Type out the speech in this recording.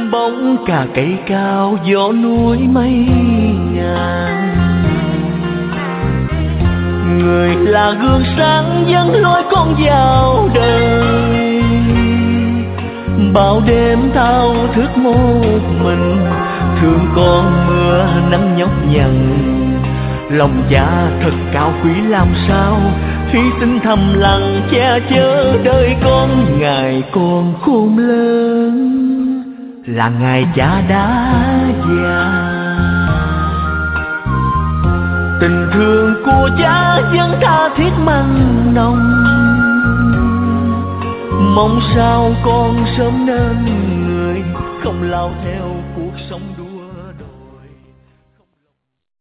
bóng cà cây cao gió núi mây ngàn. Người là gương sáng dẫn lối con vào đời, bao đêm thao thức một mình, thương con mưa nắng nhọc nhằn. Lòng cha thật cao quý làm sao, hy sinh thầm lặng che chở đời con. Ngày con khôn lớn là ngày cha đã già, tình thương của cha vẫn tha thiết mặn nồng. Mong sao con sớm nên người không lao theo cuộc sống.